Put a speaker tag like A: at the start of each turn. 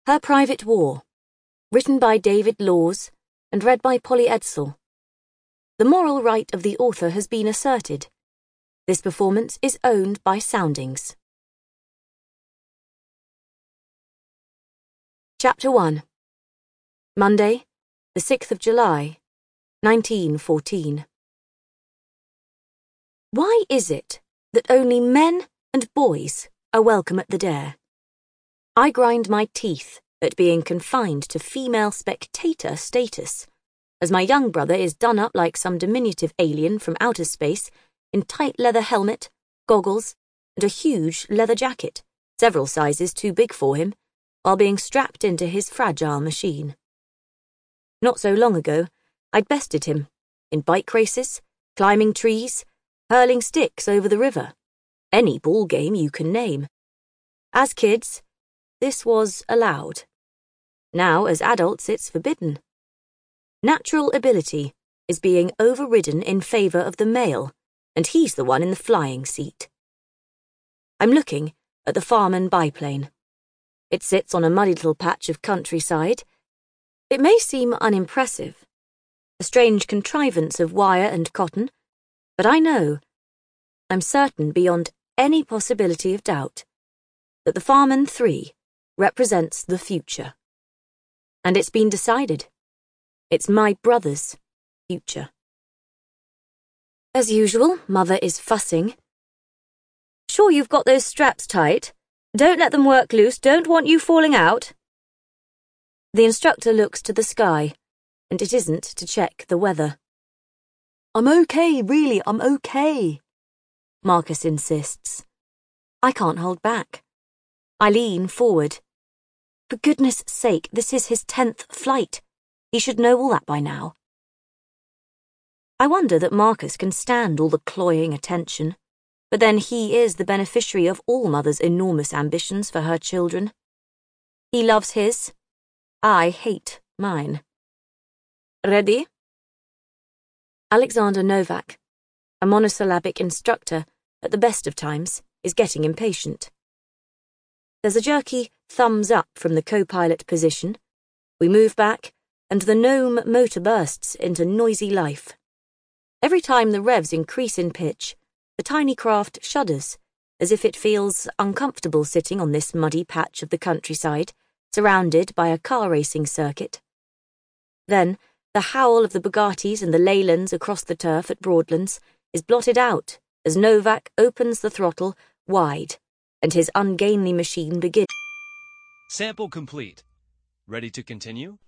A: Her Private War, written by David Laws and read by Polly Edsel. The moral right of the author has been asserted. This performance is owned by Soundings. Chapter 1. Monday, the 6th of July, 1914. Why is it that only men and boys are welcome at the Dare? I grind my teeth at being confined to female spectator status, as my young brother is done up like some diminutive alien from outer space in tight leather helmet, goggles, and a huge leather jacket, several sizes too big for him, while being strapped into his fragile machine. Not so long ago, I'd bested him in bike races, climbing trees, hurling sticks over the river, any ball game you can name. As kids, this was allowed. Now, as adults, it's forbidden. Natural ability is being overridden in favour of the male, and he's the one in the flying seat. I'm looking at the Farman biplane. It sits on a muddy little patch of countryside. It may seem unimpressive, a strange contrivance of wire and cotton, but I know, I'm certain beyond any possibility of doubt, that the Farman 3 represents the future. And it's been decided. It's my brother's future. As usual, Mother is fussing. Sure you've got those straps tight? Don't let them work loose, don't want you falling out. The instructor looks to the sky, and it isn't to check the weather. I'm okay, really, I'm okay, Marcus insists. I can't hold back. I lean forward. For goodness sake, this is his 10th flight. He should know all that by now. I wonder that Marcus can stand all the cloying attention, but then he is the beneficiary of all Mother's enormous ambitions for her children. He loves his. I hate mine. Ready? Alexander Novak, a monosyllabic instructor, at the best of times, is getting impatient. There's a jerky thumbs up from the co-pilot position. We move back, and the gnome motor bursts into noisy life. Every time the revs increase in pitch, the tiny craft shudders, as if it feels uncomfortable sitting on this muddy patch of the countryside, surrounded by a car racing circuit. Then, the howl of the Bugattis and the Leylands across the turf at Broadlands is blotted out as Novak opens the throttle wide, and his ungainly machine begins.
B: Sample complete. Ready to continue?